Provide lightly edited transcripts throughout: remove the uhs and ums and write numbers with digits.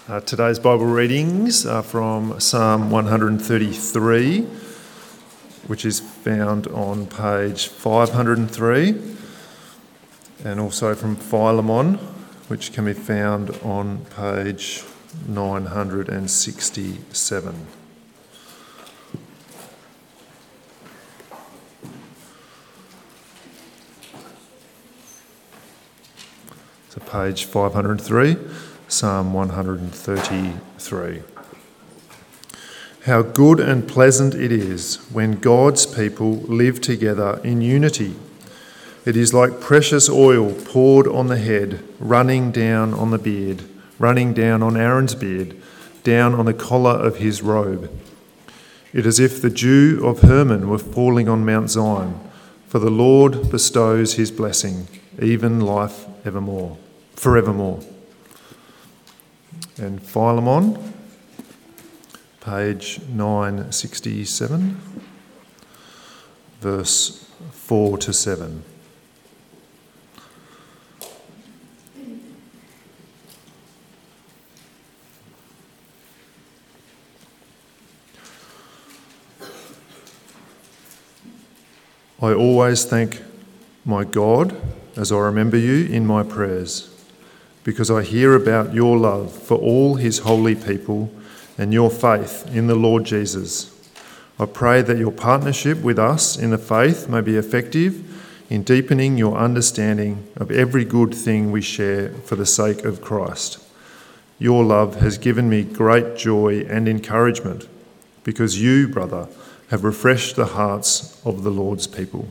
Today's Bible readings are from Psalm 133, which is found on page 503, and also from Philemon, which can be found on page 967. So page 503. Psalm 133. How good and pleasant it is when God's people live together in unity. It is like precious oil poured on the head, running down on the beard, running down on Aaron's beard, down on the collar of his robe. It is as if the dew of Hermon were falling on Mount Zion, for the Lord bestows his blessing, even life forevermore. And Philemon, page 967, verse 4 to 7. I always thank my God as I remember you in my prayers, because I hear about your love for all his holy people and your faith in the Lord Jesus. I pray that your partnership with us in the faith may be effective in deepening your understanding of every good thing we share for the sake of Christ. Your love has given me great joy and encouragement, because you, brother, have refreshed the hearts of the Lord's people.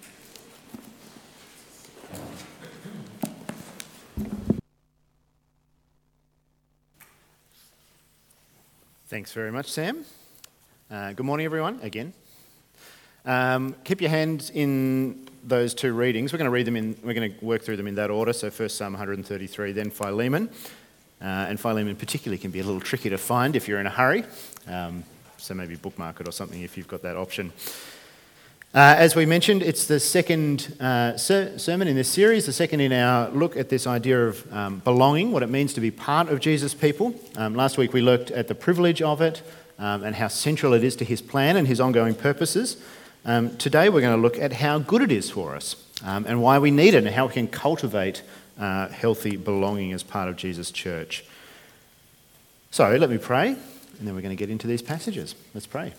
Thanks very much, Sam. Good morning, everyone, again. Keep your hands in those two readings. We're going to work through them in that order. So first Psalm 133, then Philemon. And Philemon particularly can be a little tricky to find if you're in a hurry. So maybe bookmark it or something if you've got that option. As we mentioned, it's the second sermon in this series, the second in our look at this idea of belonging, what it means to be part of Jesus' people. Last week we looked at the privilege of it and how central it is to his plan and his ongoing purposes. Today we're going to look at how good it is for us and why we need it and how we can cultivate healthy belonging as part of Jesus' church. So let me pray, and then we're going to get into these passages. Let's pray.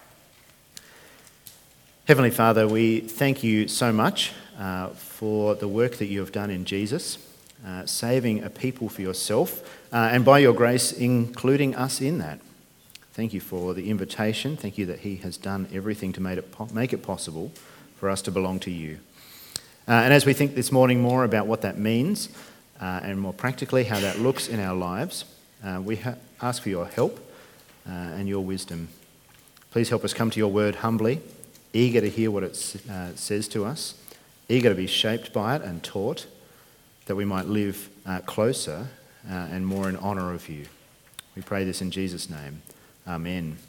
Heavenly Father, we thank you so much for the work that you have done in Jesus, saving a people for yourself, and by your grace, including us in that. Thank you for the invitation. Thank you that he has done everything to make it possible for us to belong to you. And as we think this morning more about what that means, and more practically how that looks in our lives, we ask for your help and your wisdom. Please help us come to your word humbly, eager to hear what it says to us, eager to be shaped by it and taught, that we might live closer and more in honour of you. We pray this in Jesus' name. Amen.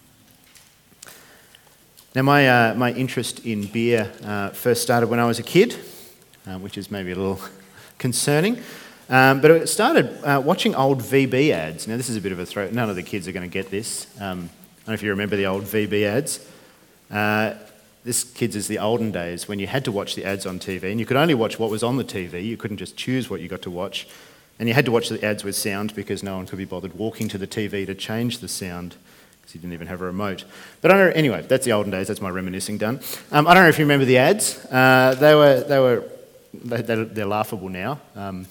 Now, my interest in beer first started when I was a kid, which is maybe a little concerning. But it started watching old VB ads. Now, this is a bit of a throw. None of the kids are going to get this. I don't know if you remember the old VB ads. This, kids, is the olden days when you had to watch the ads on TV, and you could only watch what was on the TV. You couldn't just choose what you got to watch. And you had to watch the ads with sound because no one could be bothered walking to the TV to change the sound because you didn't even have a remote. But anyway, that's the olden days. That's my reminiscing done. I don't know if you remember the ads. They're laughable now.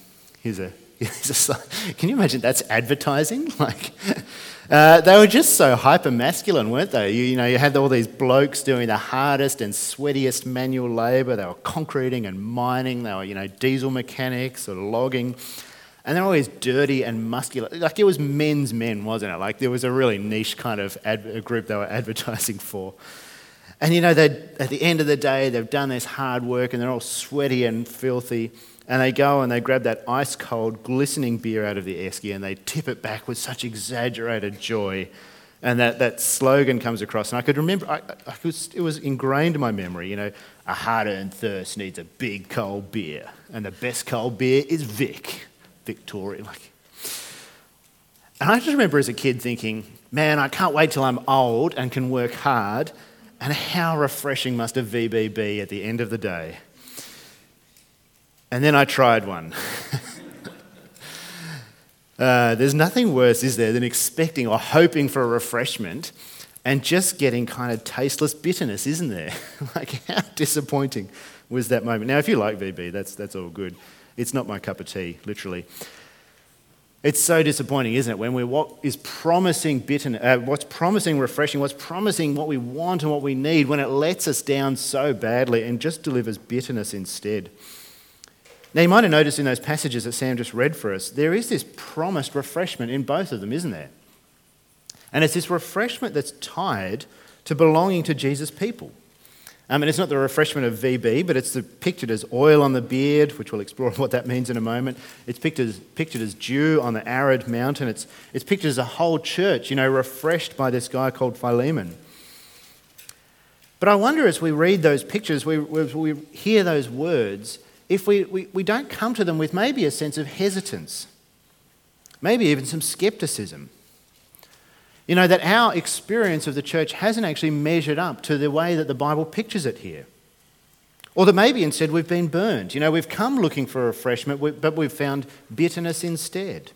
Can you imagine that's advertising? They were just so hyper masculine, weren't they? You had all these blokes doing the hardest and sweatiest manual labour. They were concreting and mining. They were, diesel mechanics or logging. And they're always dirty and muscular. It was men's men, wasn't it? There was a really niche kind of group they were advertising for. And, at the end of the day, they've done this hard work and they're all sweaty and filthy. And they go and they grab that ice-cold, glistening beer out of the esky and they tip it back with such exaggerated joy. And that slogan comes across. And I could remember, it was ingrained in my memory, a hard-earned thirst needs a big, cold beer. And the best cold beer is Victoria. And I just remember as a kid thinking, man, I can't wait till I'm old and can work hard, and how refreshing must a VB be at the end of the day. And then I tried one. There's nothing worse, is there, than expecting or hoping for a refreshment and just getting kind of tasteless bitterness, isn't there? Like, how disappointing was that moment? Now, if you like VB, that's all good. It's not my cup of tea, literally. It's so disappointing, isn't it, when what is promising bitterness, what's promising refreshing, what's promising what we want and what we need, when it lets us down so badly and just delivers bitterness instead. Now, you might have noticed in those passages that Sam just read for us, there is this promised refreshment in both of them, isn't there? And it's this refreshment that's tied to belonging to Jesus' people. And it's not the refreshment of VB, but it's pictured as oil on the beard, which we'll explore what that means in a moment. It's pictured as dew on the arid mountain. It's pictured as a whole church, refreshed by this guy called Philemon. But I wonder, as we read those pictures, we hear those words, if we don't come to them with maybe a sense of hesitance, maybe even some skepticism. That our experience of the church hasn't actually measured up to the way that the Bible pictures it here. Or that maybe instead we've been burned. We've come looking for refreshment, but we've found bitterness instead.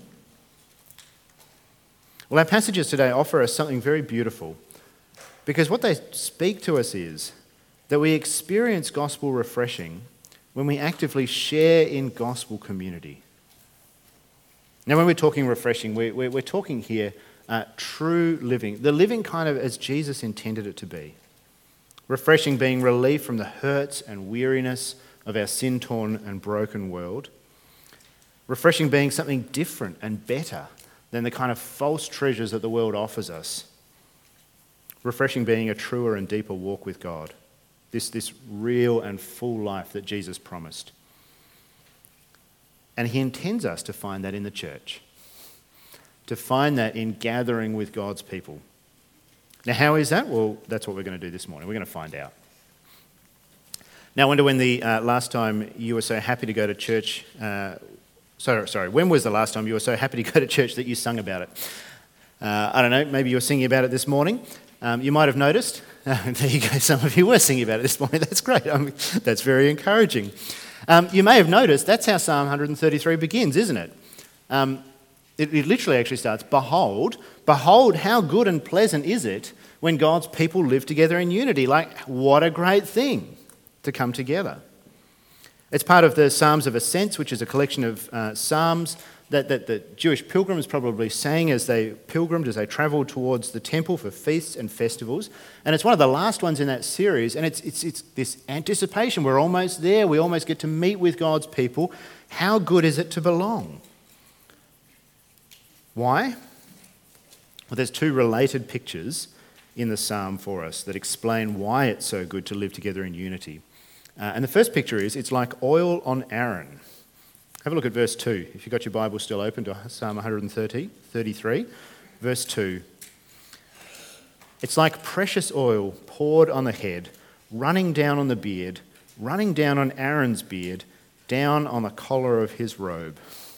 Well, our passages today offer us something very beautiful, because what they speak to us is that we experience gospel refreshing when we actively share in gospel community. Now, when we're talking refreshing, we're talking here true living, the living kind of as Jesus intended it to be. Refreshing being relief from the hurts and weariness of our sin-torn and broken world. Refreshing being something different and better than the kind of false treasures that the world offers us. Refreshing being a truer and deeper walk with God. This real and full life that Jesus promised. And he intends us to find that in the church. To find that in gathering with God's people. Now, how is that? Well, that's what we're going to do this morning. We're going to find out. Now, I wonder when the last time you were so happy to go to church... when was the last time you were so happy to go to church that you sung about it? I don't know, maybe you were singing about it this morning. You might have noticed. There you go, some of you were singing about it this morning. That's great. That's very encouraging. You may have noticed that's how Psalm 133 begins, isn't it? It literally actually starts, behold, how good and pleasant is it when God's people live together in unity. Like, what a great thing to come together. It's part of the Psalms of Ascents, which is a collection of psalms that the Jewish pilgrims probably sang as they pilgrimed, as they travelled towards the temple for feasts and festivals. And it's one of the last ones in that series, and it's this anticipation. We're almost there. We almost get to meet with God's people. How good is it to belong? Why? Well, there's two related pictures in the psalm for us that explain why it's so good to live together in unity. And the first picture is, it's like oil on Aaron. Have a look at verse 2. If you've got your Bible still open to Psalm 133, verse 2. It's like precious oil poured on the head, running down on the beard, running down on Aaron's beard, down on the collar of his robe.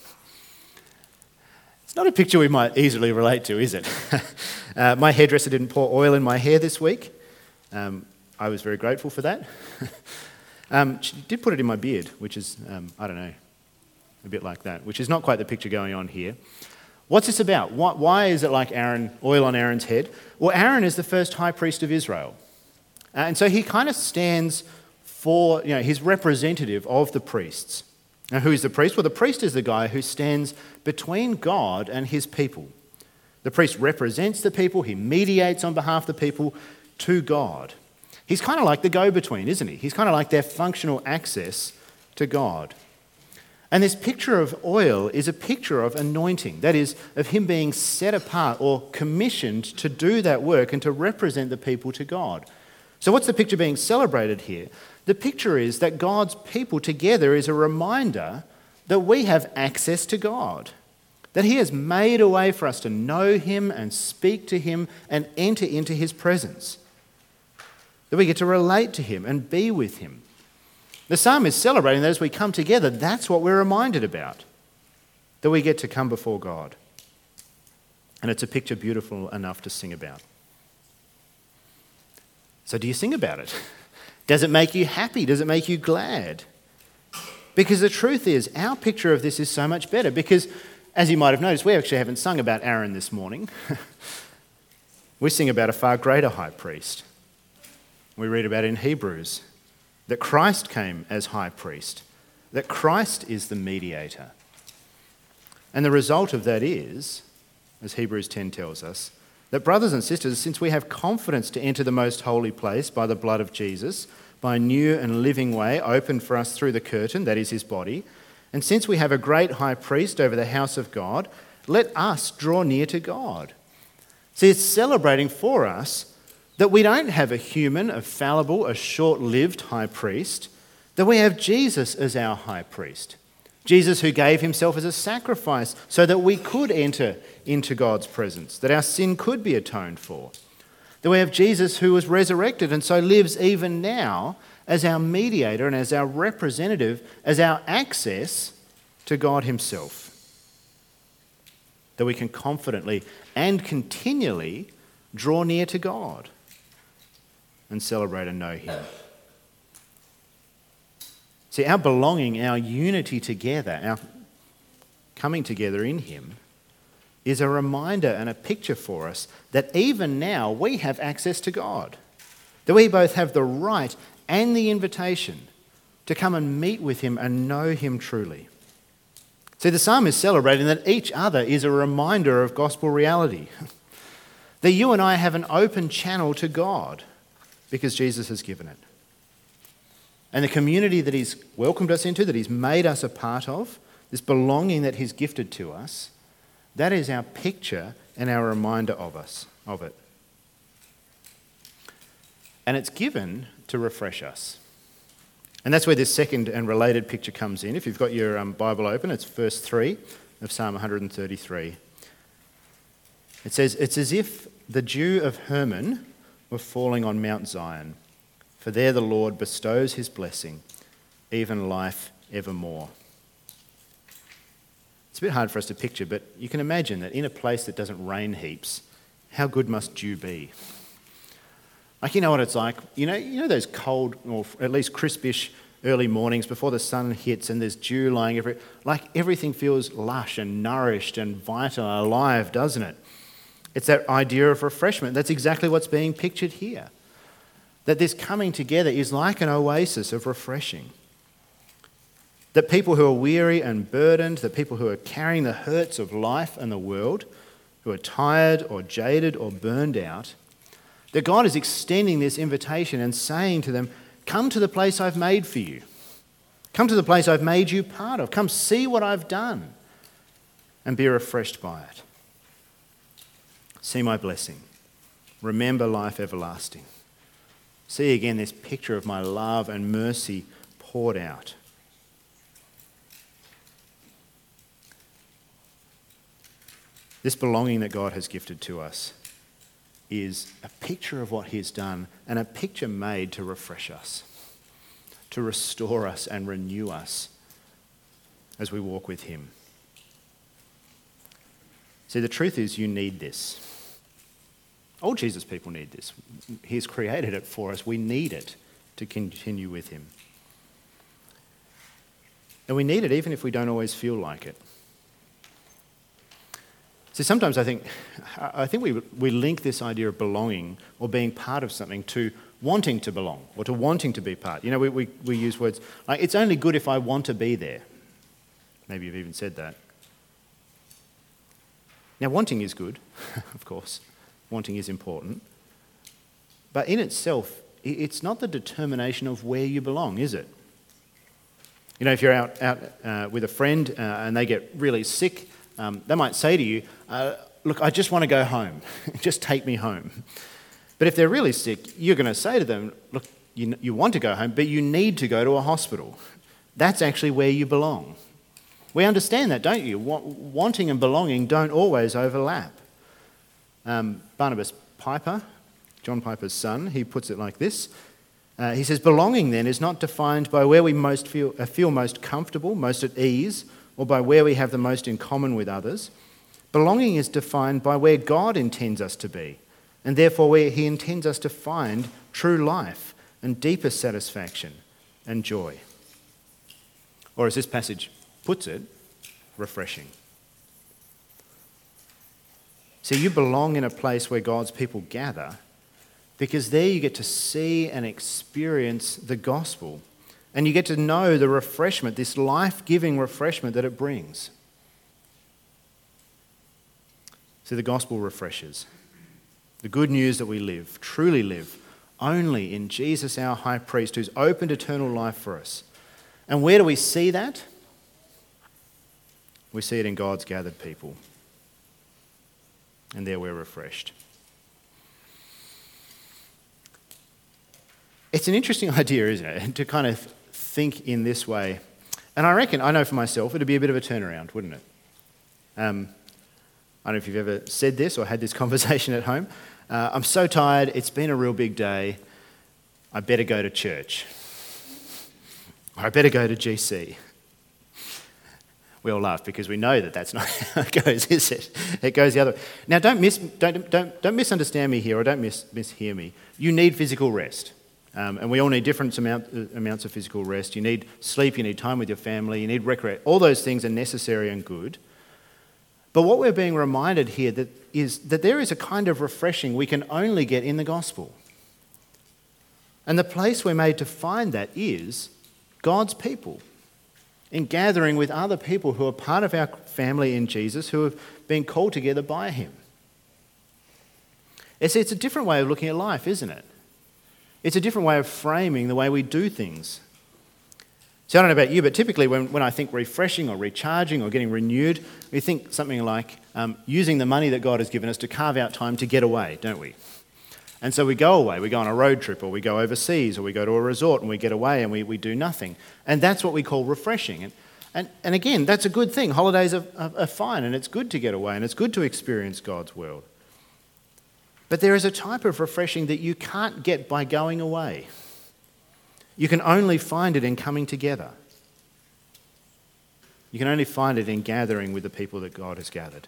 It's not a picture we might easily relate to, is it? My hairdresser didn't pour oil in my hair this week. I was very grateful for that. She did put it in my beard, which is, I don't know, a bit like that, which is not quite the picture going on here. What's this about? Why is it like oil on Aaron's head? Well, Aaron is the first high priest of Israel. And so he kind of stands for, he's representative of the priests. Now, who is the priest? Well, the priest is the guy who stands between God and his people. The priest represents the people, he mediates on behalf of the people to God. He's kind of like the go-between, isn't he? He's kind of like their functional access to God. And this picture of oil is a picture of anointing, that is, of him being set apart or commissioned to do that work and to represent the people to God. So what's the picture being celebrated here? The picture is that God's people together is a reminder that we have access to God, that he has made a way for us to know him and speak to him and enter into his presence, that we get to relate to him and be with him. The psalm is celebrating that as we come together, that's what we're reminded about, that we get to come before God. And it's a picture beautiful enough to sing about. So do you sing about it? Does it make you happy? Does it make you glad? Because the truth is, our picture of this is so much better. Because, as you might have noticed, we actually haven't sung about Aaron this morning. We sing about a far greater high priest. We read about it in Hebrews, that Christ came as high priest, that Christ is the mediator. And the result of that is, as Hebrews 10 tells us, that brothers and sisters, since we have confidence to enter the most holy place by the blood of Jesus, by a new and living way opened for us through the curtain, that is his body, and since we have a great high priest over the house of God, let us draw near to God. See, it's celebrating for us that we don't have a human, a fallible, a short-lived high priest, that we have Jesus as our high priest. Jesus who gave himself as a sacrifice so that we could enter into God's presence, that our sin could be atoned for. That we have Jesus who was resurrected and so lives even now as our mediator and as our representative, as our access to God himself. That we can confidently and continually draw near to God and celebrate and know him. See, our belonging, our unity together, our coming together in him is a reminder and a picture for us that even now we have access to God. That we both have the right and the invitation to come and meet with him and know him truly. See, the psalm is celebrating that each other is a reminder of gospel reality. That you and I have an open channel to God because Jesus has given it. And the community that he's welcomed us into, that he's made us a part of, this belonging that he's gifted to us, that is our picture and our reminder of it. And it's given to refresh us. And that's where this second and related picture comes in. If you've got your Bible open, it's verse 3 of Psalm 133. It says, "It's as if the dew of Hermon were falling on Mount Zion, for there the Lord bestows his blessing, even life evermore." It's a bit hard for us to picture, but you can imagine that in a place that doesn't rain heaps, how good must dew be? Like, you know what it's like? You know those cold, or at least crispish early mornings before the sun hits and there's dew lying everywhere? Like, everything feels lush and nourished and vital and alive, doesn't it? It's that idea of refreshment. That's exactly what's being pictured here. That this coming together is like an oasis of refreshing. That people who are weary and burdened, that people who are carrying the hurts of life and the world, who are tired or jaded or burned out, that God is extending this invitation and saying to them, come to the place I've made for you. Come to the place I've made you part of. Come see what I've done and be refreshed by it. See my blessing. Remember life everlasting. See again this picture of my love and mercy poured out. This belonging that God has gifted to us is a picture of what he's done and a picture made to refresh us, to restore us and renew us as we walk with him. See, the truth is you need this. All Jesus people need this. He's created it for us. We need it to continue with him. And we need it even if we don't always feel like it. So sometimes I think we link this idea of belonging or being part of something to wanting to belong or to wanting to be part. You know, we use words like, it's only good if I want to be there. Maybe you've even said that. Now, wanting is good, of course. Wanting is important. But in itself, it's not the determination of where you belong, is it? You know, if you're out with a friend and they get really sick, they might say to you, look, I just want to go home. Just take me home. But if they're really sick, you're going to say to them, look, you want to go home, but you need to go to a hospital. That's actually where you belong. We understand that, don't you? Wanting and belonging don't always overlap. Barnabas Piper, John Piper's son, he puts it like this. He says, belonging then is not defined by where we most feel most comfortable, most at ease, or by where we have the most in common with others, Belonging is defined by where God intends us to be, and therefore where he intends us to find true life and deeper satisfaction and joy. Or as this passage puts it, refreshing. See, you belong in a place where God's people gather because there you get to see and experience the gospel, and you get to know the refreshment, this life-giving refreshment that it brings. So the gospel refreshes. The good news that we live, truly live, only in Jesus our high priest who's opened eternal life for us. And where do we see that? We see it in God's gathered people. And there we're refreshed. It's an interesting idea, isn't it, to kind of think in this way. And I know for myself, it'd be a bit of a turnaround, wouldn't it? I don't know if you've ever said this or had this conversation at home. I'm so tired, it's been a real big day, I better go to church. Or I better go to GC. We all laugh because we know that that's not how it goes, is it? It goes the other way. Now, don't misunderstand me here, or don't mishear me. You need physical rest. And we all need different amounts of physical rest. You need sleep, you need time with your family, you need recreation. All those things are necessary and good. But what we're being reminded here is that there is a kind of refreshing we can only get in the gospel. And the place we're made to find that is God's people, in gathering with other people who are part of our family in Jesus, who have been called together by him. It's a different way of looking at life, isn't it? It's a different way of framing the way we do things. So I don't know about you, but typically when I think refreshing or recharging or getting renewed, we think something like using the money that God has given us to carve out time to get away, don't we? And so we go away, we go on a road trip, or we go overseas, or we go to a resort and we get away and we do nothing. And that's what we call refreshing. And again, that's a good thing. Holidays are fine, and it's good to get away, and it's good to experience God's world. But there is a type of refreshing that you can't get by going away. You can only find it in coming together. You can only find it in gathering with the people that God has gathered.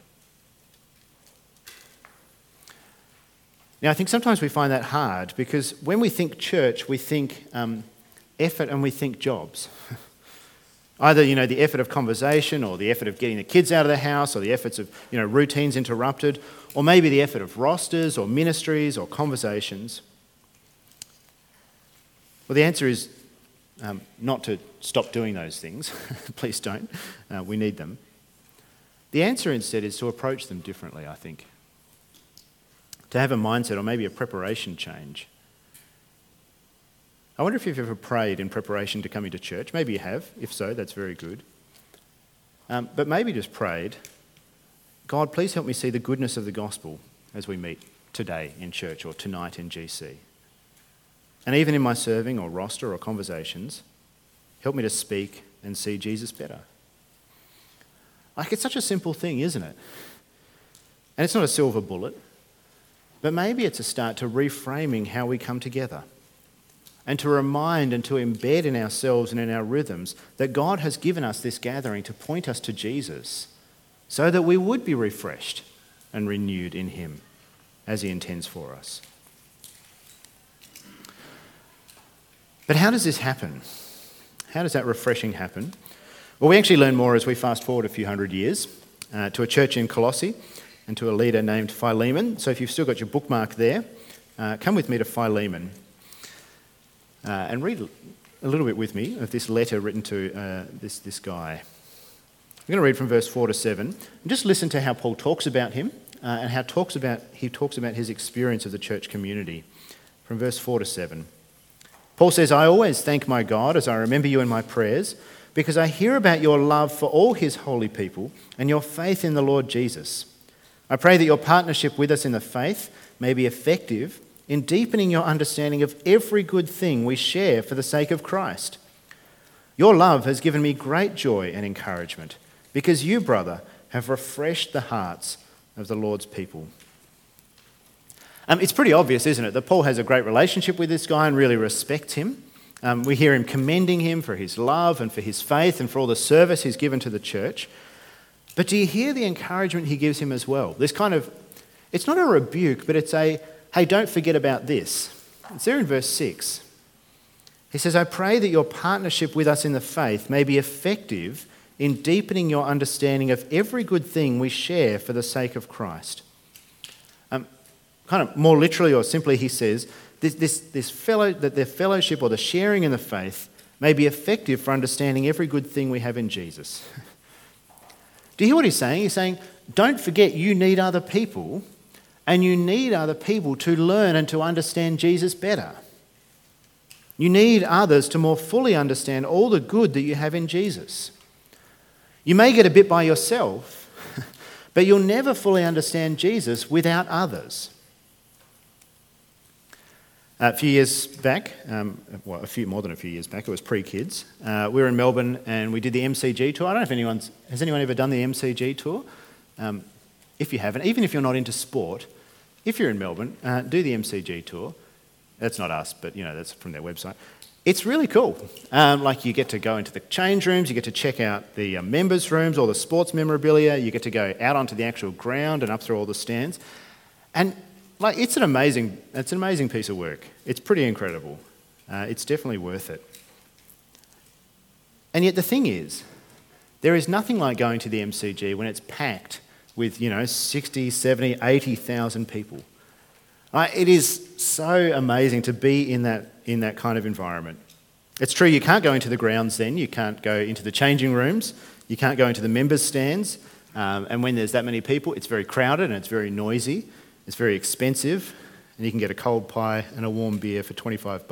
Now, I think sometimes we find that hard because when we think church, we think effort and we think jobs. Either, the effort of conversation or the effort of getting the kids out of the house or the efforts of, routines interrupted, or maybe the effort of rosters or ministries or conversations. Well, the answer is not to stop doing those things. Please don't. We need them. The answer instead is to approach them differently, I think. To have a mindset or maybe a preparation change. I wonder if you've ever prayed in preparation to coming to church. Maybe you have. If so, that's very good. But maybe just prayed, God, please help me see the goodness of the gospel as we meet today in church or tonight in GC. And even in my serving or roster or conversations, help me to speak and see Jesus better. It's such a simple thing, isn't it? And it's not a silver bullet, but maybe it's a start to reframing how we come together and to remind and to embed in ourselves and in our rhythms that God has given us this gathering to point us to Jesus so that we would be refreshed and renewed in him as he intends for us. But how does this happen? How does that refreshing happen? Well, we actually learn more as we fast forward a few hundred years to a church in Colossae and to a leader named Philemon. So if you've still got your bookmark there, come with me to Philemon and read a little bit with me of this letter written to this guy. I'm going to read from verse 4 to 7 and just listen to how Paul talks about him and how he talks about his experience of the church community. From verse 4 to 7. Paul says, I always thank my God as I remember you in my prayers, because I hear about your love for all his holy people and your faith in the Lord Jesus. I pray that your partnership with us in the faith may be effective in deepening your understanding of every good thing we share for the sake of Christ. Your love has given me great joy and encouragement, because you, brother, have refreshed the hearts of the Lord's people. It's pretty obvious, isn't it, that Paul has a great relationship with this guy and really respects him. We hear him commending him for his love and for his faith and for all the service he's given to the church. But do you hear the encouragement he gives him as well? This kind of, it's not a rebuke, but it's a, hey, don't forget about this. It's there in verse 6. He says, I pray that your partnership with us in the faith may be effective in deepening your understanding of every good thing we share for the sake of Christ. Kind of more literally or simply, he says, that their fellowship or the sharing in the faith may be effective for understanding every good thing we have in Jesus. Do you hear what he's saying? He's saying, don't forget you need other people, and you need other people to learn and to understand Jesus better. You need others to more fully understand all the good that you have in Jesus. You may get a bit by yourself, but you'll never fully understand Jesus without others. A few years back, more than a few years back, it was pre-kids, we were in Melbourne and we did the MCG tour. I don't know if has anyone ever done the MCG tour? If you haven't, even if you're not into sport, if you're in Melbourne, do the MCG tour. That's not us, but that's from their website. It's really cool. You get to go into the change rooms, you get to check out the members' rooms, all the sports memorabilia, you get to go out onto the actual ground and up through all the stands. And it's an amazing piece of work. It's pretty incredible. It's definitely worth it. And yet the thing is, there is nothing like going to the MCG when it's packed with 60, 70, 80,000 people. It is so amazing to be in that kind of environment. It's true, you can't go into the grounds then, you can't go into the changing rooms, you can't go into the members' stands, and when there's that many people, it's very crowded and it's very noisy, it's very expensive, and you can get a cold pie and a warm beer for $25.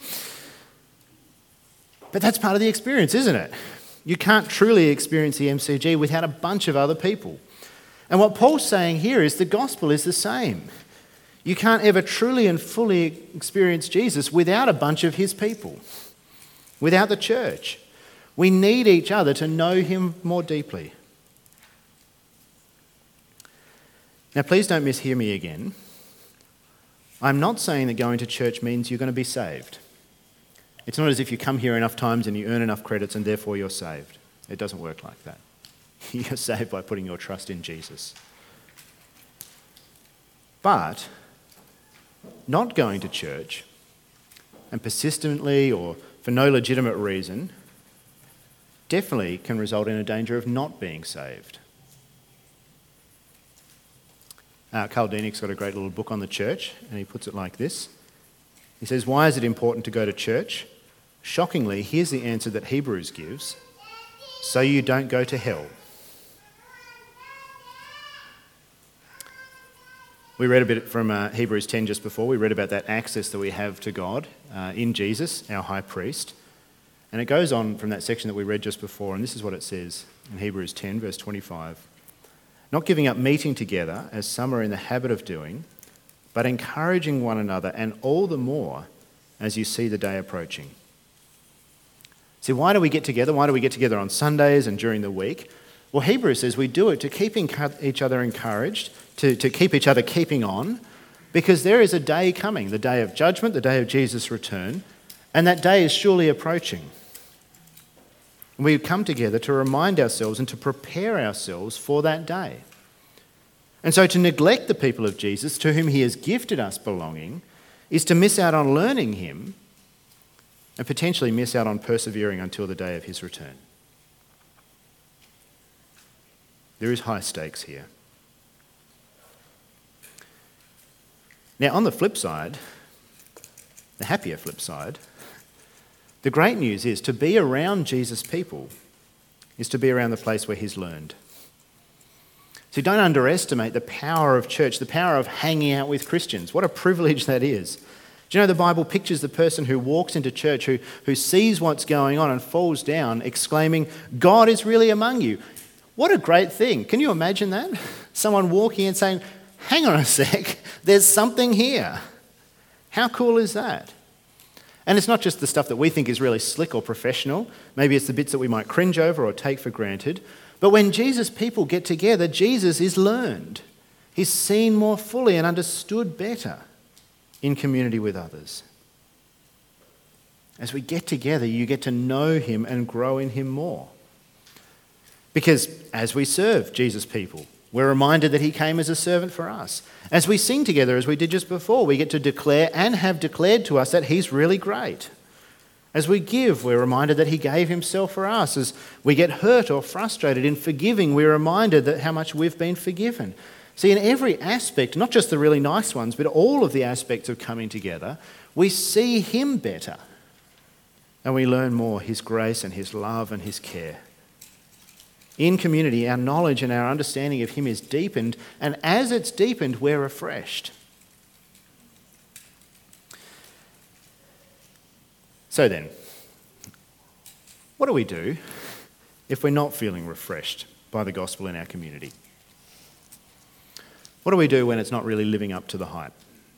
But that's part of the experience, isn't it? You can't truly experience the MCG without a bunch of other people. And what Paul's saying here is the gospel is the same. You can't ever truly and fully experience Jesus without a bunch of his people, without the church. We need each other to know him more deeply. Now, please don't mishear me again. I'm not saying that going to church means you're going to be saved. It's not as if you come here enough times and you earn enough credits and therefore you're saved. It doesn't work like that. You're saved by putting your trust in Jesus. But not going to church and persistently or for no legitimate reason definitely can result in a danger of not being saved. Carl Dienick's got a great little book on the church, and he puts it like this. He says, why is it important to go to church? Shockingly, here's the answer that Hebrews gives: so you don't go to hell. We read a bit from Hebrews 10 just before. We read about that access that we have to God in Jesus, our high priest. And it goes on from that section that we read just before, and this is what it says in Hebrews 10, verse 25. Not giving up meeting together, as some are in the habit of doing, but encouraging one another, and all the more as you see the day approaching. See, why do we get together? Why do we get together on Sundays and during the week? Well, Hebrews says we do it to keep each other encouraged, to keep each other keeping on, because there is a day coming, the day of judgment, the day of Jesus' return, and that day is surely approaching. We come together to remind ourselves and to prepare ourselves for that day. And so to neglect the people of Jesus, to whom he has gifted us belonging, is to miss out on learning him and potentially miss out on persevering until the day of his return. There is high stakes here. Now, on the flip side, the happier flip side, the great news is to be around Jesus' people is to be around the place where he's learned. So don't underestimate the power of church, the power of hanging out with Christians. What a privilege that is. Do you know the Bible pictures the person who walks into church, who sees what's going on and falls down, exclaiming, God is really among you. What a great thing. Can you imagine that? Someone walking and saying, hang on a sec, there's something here. How cool is that? And it's not just the stuff that we think is really slick or professional. Maybe it's the bits that we might cringe over or take for granted. But when Jesus' people get together, Jesus is learned. He's seen more fully and understood better in community with others. As we get together, you get to know him and grow in him more. Because as we serve Jesus' people, we're reminded that he came as a servant for us. As we sing together, as we did just before, we get to declare and have declared to us that he's really great. As we give, we're reminded that he gave himself for us. As we get hurt or frustrated in forgiving, we're reminded that how much we've been forgiven. See, in every aspect, not just the really nice ones, but all of the aspects of coming together, we see him better. And we learn more his grace and his love and his care. In community, our knowledge and our understanding of him is deepened, and as it's deepened, we're refreshed. So then, what do we do if we're not feeling refreshed by the gospel in our community? What do we do when it's not really living up to the hype?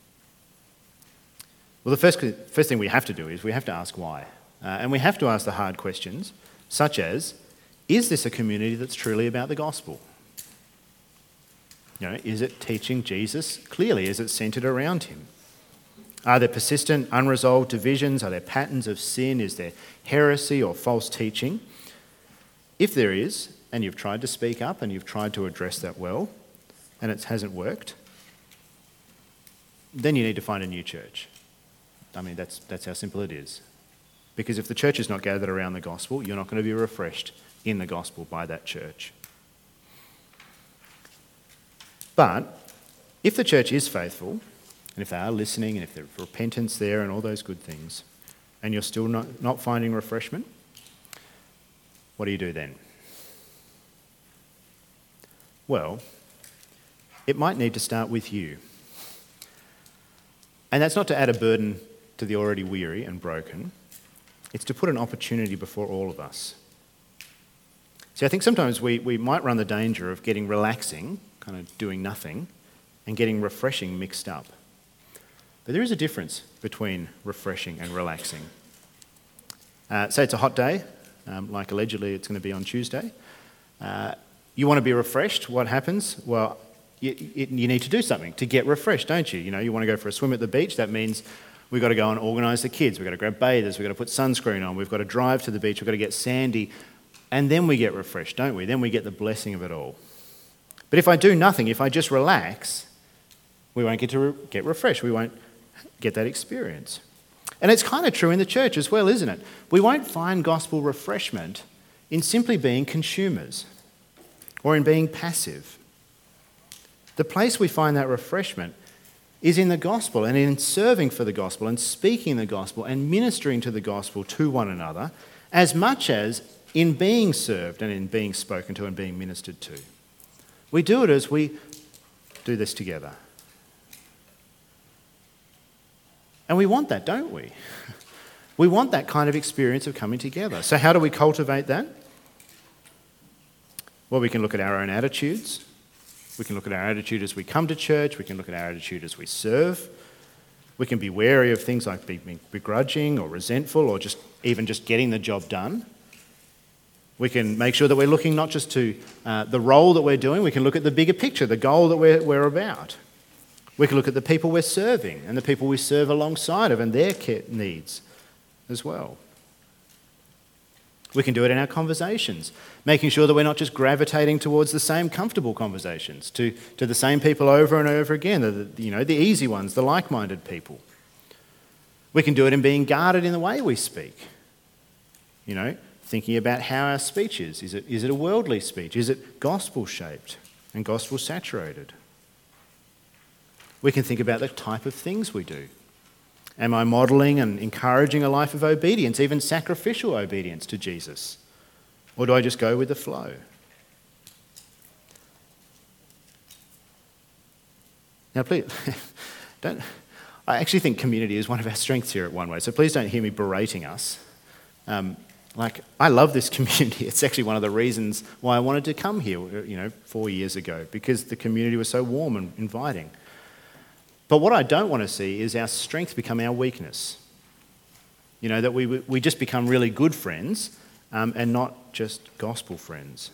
Well, the first thing we have to do is we have to ask why. And we have to ask the hard questions, such as, is this a community that's truly about the gospel? Is it teaching Jesus clearly? Is it centred around him? Are there persistent, unresolved divisions? Are there patterns of sin? Is there heresy or false teaching? If there is, and you've tried to speak up and you've tried to address that well, and it hasn't worked, then you need to find a new church. I mean, that's how simple it is. Because if the church is not gathered around the gospel, you're not going to be refreshed in the gospel by that church. But if the church is faithful, and if they are listening, and if there's repentance there and all those good things, and you're still not finding refreshment, what do you do then? Well, it might need to start with you. And that's not to add a burden to the already weary and broken. It's to put an opportunity before all of us. See, I think sometimes we might run the danger of getting relaxing, kind of doing nothing, and getting refreshing mixed up. But there is a difference between refreshing and relaxing. Say it's a hot day, like allegedly it's going to be on Tuesday. You want to be refreshed, what happens? Well, you need to do something to get refreshed, don't you? You want to go for a swim at the beach, that means we've got to go and organise the kids, we've got to grab bathers, we've got to put sunscreen on, we've got to drive to the beach, we've got to get sandy, and then we get refreshed, don't we? Then we get the blessing of it all. But if I do nothing, if I just relax, we won't get to get refreshed, we won't get that experience. And it's kind of true in the church as well, isn't it? We won't find gospel refreshment in simply being consumers or in being passive. The place we find that refreshment is in the gospel and in serving for the gospel and speaking the gospel and ministering to the gospel to one another, as much as in being served and in being spoken to and being ministered to. We do it as we do this together. And we want that, don't we? We want that kind of experience of coming together. So how do we cultivate that? Well, we can look at our own attitudes. We can look at our attitude as we come to church. We can look at our attitude as we serve. We can be wary of things like being begrudging or resentful or just getting the job done. We can make sure that we're looking not just to the role that we're doing. We can look at the bigger picture, the goal that we're about. We can look at the people we're serving and the people we serve alongside of and their needs as well. We can do it in our conversations, making sure that we're not just gravitating towards the same comfortable conversations, to the same people over and over again, the easy ones, the like-minded people. We can do it in being guarded in the way we speak. Thinking about how our speech is. Is it a worldly speech? Is it gospel-shaped and gospel-saturated? We can think about the type of things we do. Am I modelling and encouraging a life of obedience, even sacrificial obedience to Jesus? Or do I just go with the flow? Now, please, I actually think community is one of our strengths here at One Way, so please don't hear me berating us. I love this community. It's actually one of the reasons why I wanted to come here, 4 years ago, because the community was so warm and inviting. But what I don't want to see is our strength become our weakness. That we just become really good friends and not just gospel friends.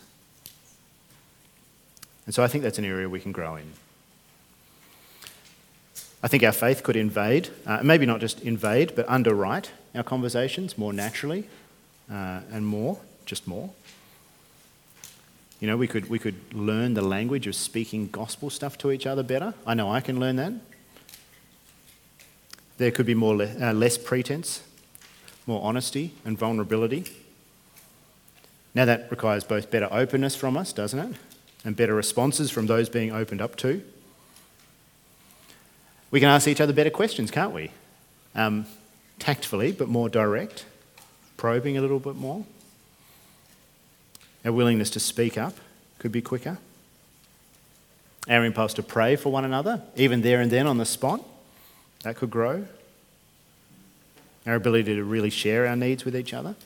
And so I think that's an area we can grow in. I think our faith could invade, maybe not just invade, but underwrite our conversations more naturally and more. You know, we could learn the language of speaking gospel stuff to each other better. I know I can learn that. There could be less pretense, more honesty and vulnerability. Now that requires both better openness from us, doesn't it? And better responses from those being opened up to. We can ask each other better questions, can't we? Tactfully, but more direct. Probing a little bit more. Our willingness to speak up could be quicker. Our impulse to pray for one another, even there and then on the spot, that could grow. Our ability to really share our needs with each other.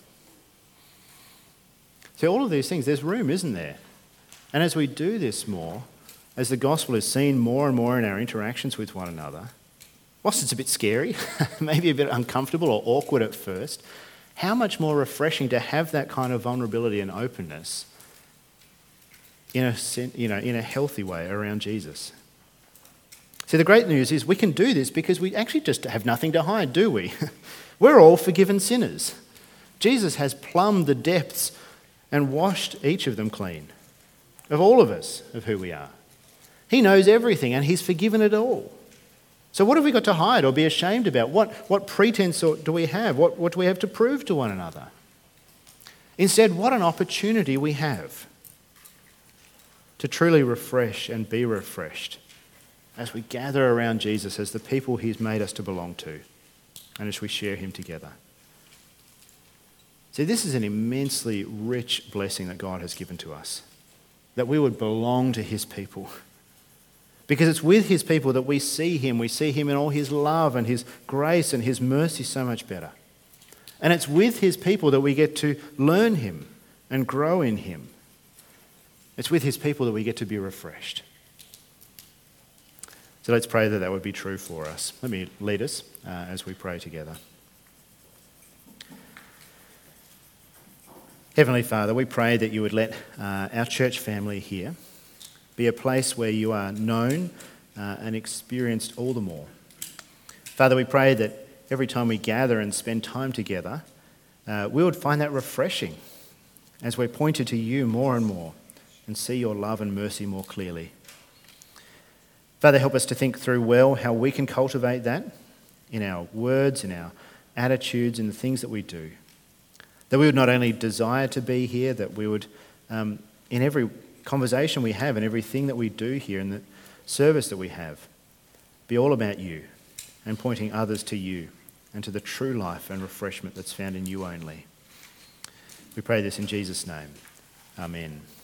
So all of these things, there's room, isn't there? And as we do this more, as the gospel is seen more and more in our interactions with one another, whilst it's a bit scary, maybe a bit uncomfortable or awkward at first, how much more refreshing to have that kind of vulnerability and openness in a healthy way around Jesus. See, the great news is we can do this because we actually just have nothing to hide, do we? We're all forgiven sinners. Jesus has plumbed the depths and washed each of them clean, of all of us, of who we are. He knows everything and he's forgiven it all. So what have we got to hide or be ashamed about? What pretense do we have? What do we have to prove to one another? Instead, what an opportunity we have to truly refresh and be refreshed as we gather around Jesus as the people he's made us to belong to and as we share him together. See, this is an immensely rich blessing that God has given to us, that we would belong to his people. Because it's with his people that we see him in all his love and his grace and his mercy so much better. And it's with his people that we get to learn him and grow in him. It's with his people that we get to be refreshed. So let's pray that would be true for us. Let me lead us as we pray together. Heavenly Father, we pray that you would let our church family here be a place where you are known and experienced all the more. Father, we pray that every time we gather and spend time together, we would find that refreshing as we're pointed to you more and more and see your love and mercy more clearly. Father, help us to think through well how we can cultivate that in our words, in our attitudes, in the things that we do. That we would not only desire to be here, that we would, in every conversation we have and everything that we do here and the service that we have, be all about you and pointing others to you and to the true life and refreshment that's found in you only. We pray this in Jesus' name. Amen.